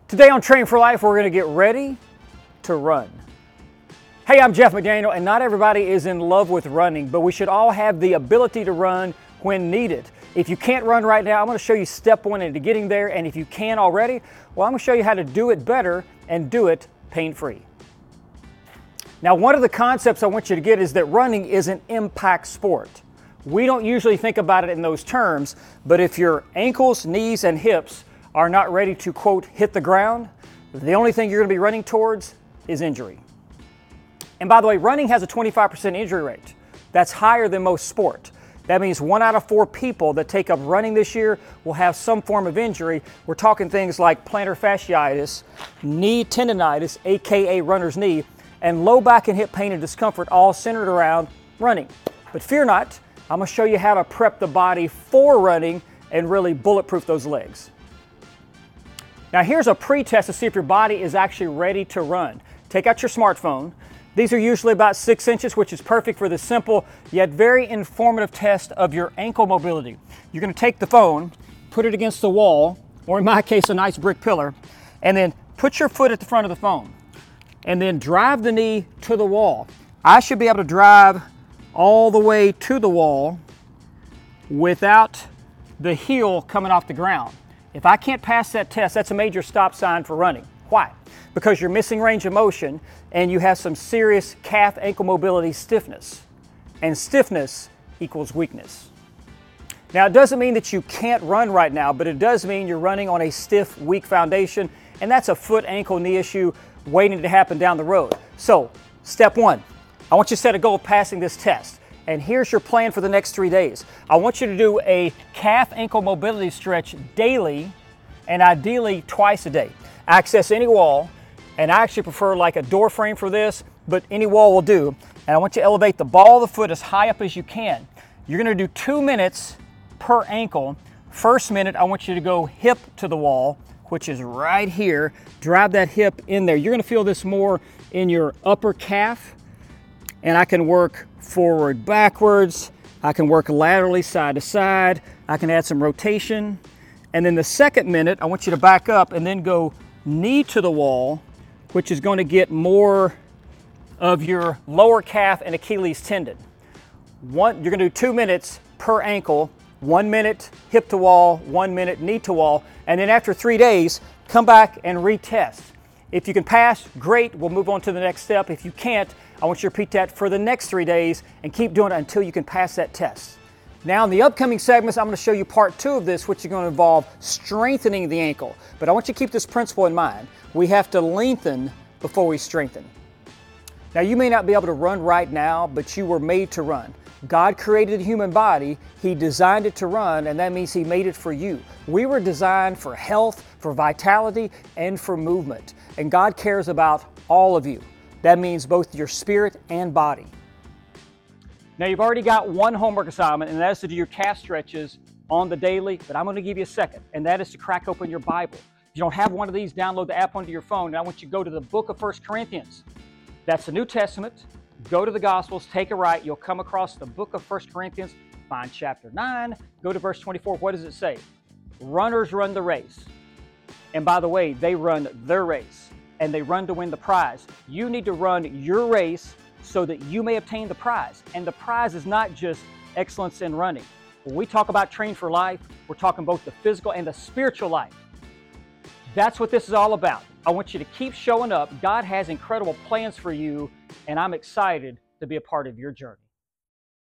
Today on Train for Life, we're going to get ready to run. Hey, I'm Jeff McDaniel, and not everybody is in love with running, but we should all have the ability to run when needed. If you can't run right now, I'm going to show you step one into getting there, and if you can already, well, I'm going to show you how to do it better and do it pain-free. Now, one of the concepts I want you to get is that running is an impact sport. We don't usually think about it in those terms, but if your ankles, knees, and hips are not ready to, quote, hit the ground, the only thing you're going to be running towards is injury. And by the way, running has a 25% injury rate. That's higher than most sport. That means 1 out of 4 people that take up running this year will have some form of injury. We're talking things like plantar fasciitis, knee tendonitis, aka runner's knee, and low back and hip pain and discomfort, all centered around running. But fear not, I'm going to show you how to prep the body for running and really bulletproof those legs. Now here's a pre-test to see if your body is actually ready to run. Take out your smartphone. These are usually about 6 inches, which is perfect for this simple yet very informative test of your ankle mobility. You're going to take the phone, put it against the wall, or in my case a nice brick pillar, and then put your foot at the front of the phone. And then drive the knee to the wall. I should be able to drive all the way to the wall without the heel coming off the ground. If I can't pass that test, that's a major stop sign for running. Why? Because you're missing range of motion and you have some serious calf ankle mobility stiffness. And stiffness equals weakness. Now, it doesn't mean that you can't run right now, but it does mean you're running on a stiff, weak foundation, and that's a foot, ankle, knee issue waiting to happen down the road. So, step one, I want you to set a goal of passing this test. And here's your plan for the next 3 days. I want you to do a calf ankle mobility stretch daily and ideally twice a day. Access any wall, and I actually prefer like a door frame for this, but any wall will do. And I want you to elevate the ball of the foot as high up as you can. You're gonna do 2 minutes per ankle. First minute, I want you to go hip to the wall, which is right here. Drive that hip in there. You're gonna feel this more in your upper calf, and I can work forward, backwards. I can work laterally, side to side. I can add some rotation. And then the second minute, I want you to back up and then go knee to the wall, which is going to get more of your lower calf and Achilles tendon. You're going to do 2 minutes per ankle, 1 minute hip to wall, 1 minute knee to wall, and then after 3 days, come back and retest. If you can pass, great, we'll move on to the next step. If you can't, I want you to repeat that for the next 3 days and keep doing it until you can pass that test. Now in the upcoming segments, I'm going to show you part 2 of this, which is going to involve strengthening the ankle. But I want you to keep this principle in mind. We have to lengthen before we strengthen. Now you may not be able to run right now, but you were made to run. God created the human body, He designed it to run, and that means He made it for you. We were designed for health, for vitality, and for movement. And God cares about all of you. That means both your spirit and body. Now you've already got one homework assignment, and that is to do your calf stretches on the daily, but I'm going to give you a second, and that is to crack open your Bible. If you don't have one of these, download the app onto your phone, and I want you to go to the book of 1 Corinthians. That's the New Testament. Go to the Gospels, take a right, you'll come across the book of 1 Corinthians, find chapter 9, go to verse 24. What does it say? Runners run the race. And by the way, they run their race, and they run to win the prize. You need to run your race so that you may obtain the prize. And the prize is not just excellence in running. When we talk about Train for Life, we're talking both the physical and the spiritual life. That's what this is all about. I want you to keep showing up. God has incredible plans for you, and I'm excited to be a part of your journey.